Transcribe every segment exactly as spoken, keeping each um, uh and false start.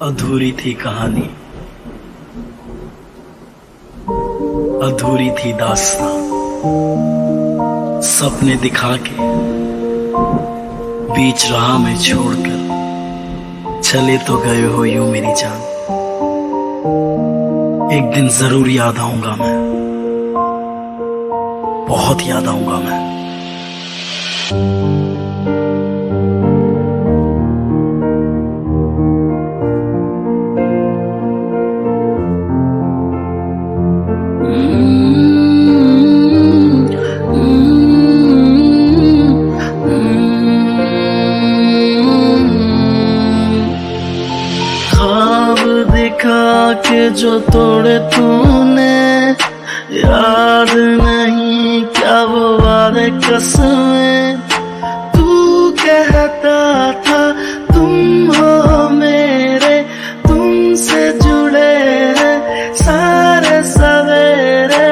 अधूरी थी कहानी, अधूरी थी दास्तां, सपने दिखा के बीच राह में छोड़कर चले तो गए हो यूं मेरी जान। एक दिन जरूर याद आऊंगा मैं, बहुत याद आऊंगा मैं। दिखा के जो तोड़े तूने, याद नहीं क्या वो वादे कसमें। तू कहता था तुम हो मेरे, तुमसे जुड़े हैं सारे सवेरे।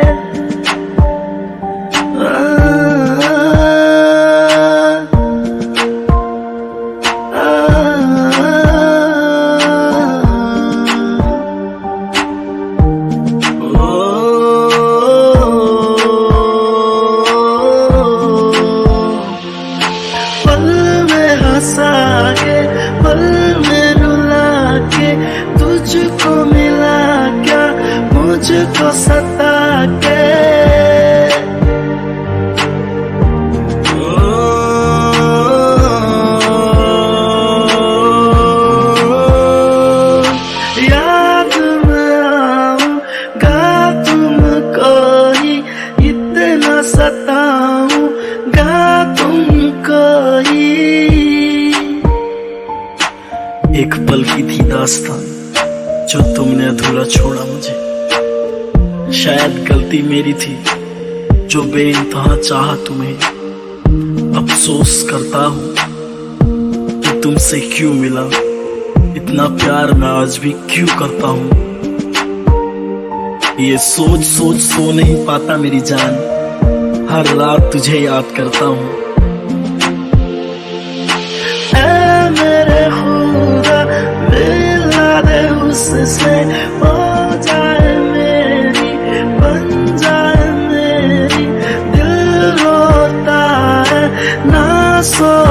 हंसा के पल में रुला के, तुझको मिला क्या मुझको सता के। याद में आऊंगा तुमको ही, इतना सताऊंगा तुमको ही। एक पल की थी दास्तां जो तुमने अधूरा छोड़ा मुझे। शायद गलती मेरी थी जो बेइंतहा चाहा तुम्हें। अफसोस करता हूँ कि तुमसे क्यों मिला, इतना प्यार मैं आज भी क्यों करता हूँ। ये सोच सोच सो नहीं पाता मेरी जान, हर रात तुझे याद करता हूँ। उससे हो जाए मेरी, बन जाए मेरी। दिल रोता है ना सो